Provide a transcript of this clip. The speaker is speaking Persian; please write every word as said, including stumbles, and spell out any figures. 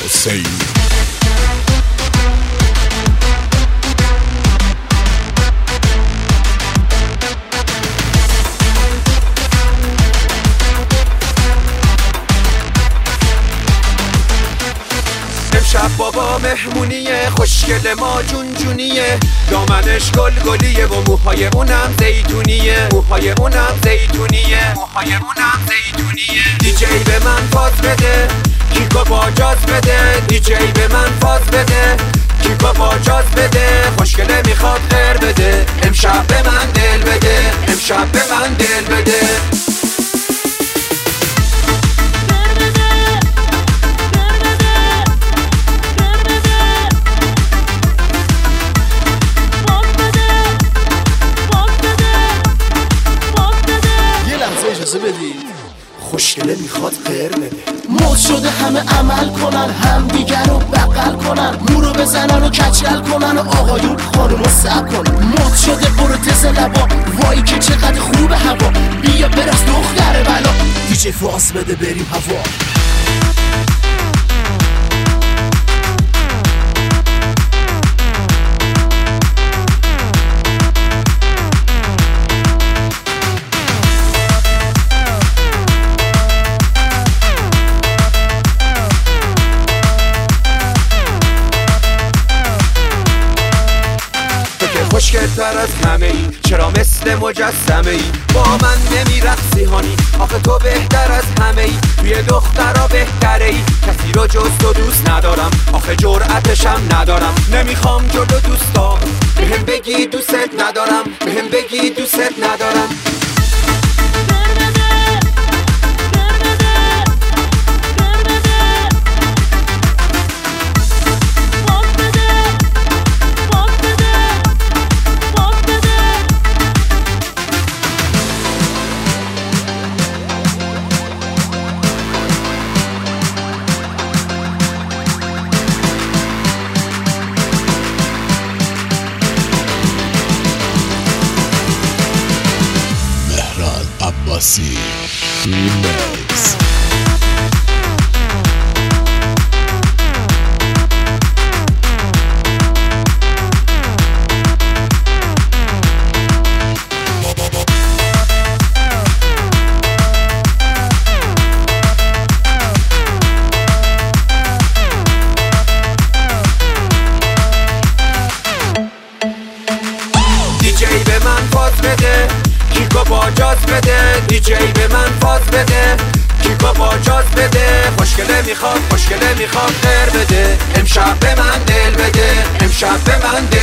حسین. امشب بابا مهمونیه، خوشگل ما جون جونیه، دامنش گل گلیه و موهای اونم زیتونیه، موهای اونم زیتونیه، موهای اونم زیتونیه. دیجی به من فاز بده، کیکو با جاز بده، دیجی به من فاز بده، کیکو با جاز بده، خوشگله میخواد غیر بده، امشب به من دل بده، امشب به من دل بده. خوشگله میخواد غیر بده. مد شده همه عمل کنن، هم دیگر رو بغل کنن، مورو بزنن و کچل کنن و آقایون خانومو سب کنن. مد شده پروتز لبا، وای که چقدر خوبه هوا، بیا برس دختر بلا، دیجی فاز بده بریم هوا. خوشگل تر از همه ای، چرا مثل مجسمه ای با من نمی رقصی هانی، آخه تو بهتر از همه ای، توی دخترا بهتره ای، کسی رو جز تو دوست ندارم، آخه جرأتشم ندارم، نمیخوام جلو دوستا بهم بگی دوست ندارم، بهم بگی دوست ندارم. عباسی ریمیکس. دیجی به من فاز بده، کیکو با جاز بده، دیجی به من فاز بده، کیکو با جاز بده، خوشگله میخواد خوشگله میخواد غیر بده، امشب به من دل بده، امشب به من دل